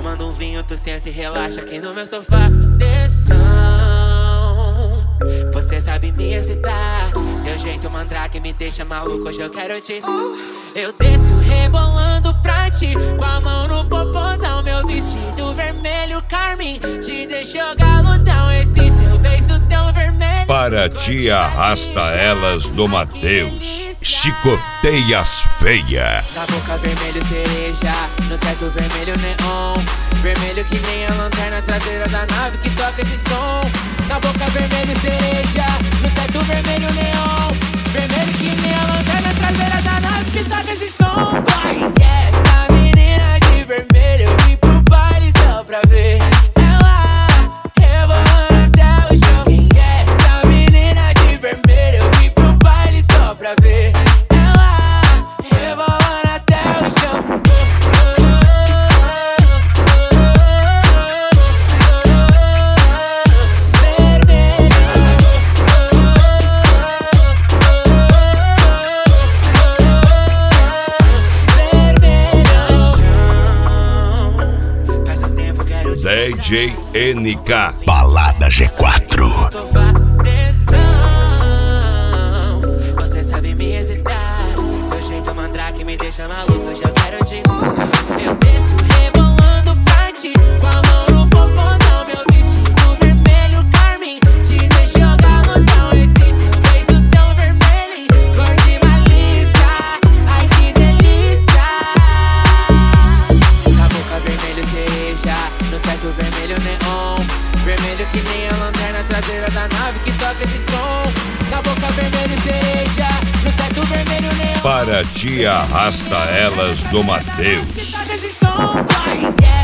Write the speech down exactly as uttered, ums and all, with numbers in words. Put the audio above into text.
tomando um vinho, tu senta e relaxa aqui no meu sofá. Desção, você sabe me excitar. Teu jeito mandrake me deixa maluco, hoje eu quero te. Eu desço rebolando pra ti, com a mão no popozão. Meu vestido vermelho carmim te deixou galudão. Esse teu beijo tão vermelho. Para ti arrasta elas do Mateus, chicoteia as feia. Na boca vermelho cereja, no teto vermelho neon. Vermelho que nem a lanterna traseira da nave que toca esse som. Na boca vermelho cereja, no teto vermelho neon. Vermelho que nem a lanterna traseira da nave que toca esse som. Vai, essa menina de vermelho, eu vim pro baile só pra ver ela rebolando até o chão. Quem é essa menina de vermelho? Eu vim pro baile só pra ver ela rebolando até o chão. D J N K Balada G quatro. Você sabe me excitar. Meu jeito mandrake me deixa maluco, hoje eu quero te. Eu desço rebolando pra ti, com a mão no popozão. Meu vestido vermelho carmim te deixou galudão. Esse teu beijo tão vermelho, cor de malícia. Ai que delícia. Na boca vermelho cereja, no teto vermelho neon. Vermelho que nem a lanterna traseira da nave que toca esse som. Na boca vermelho cereja, no teto vermelho neon. Para ti arrasta elas do Mateus. Que toca esse som. Vai, yeah.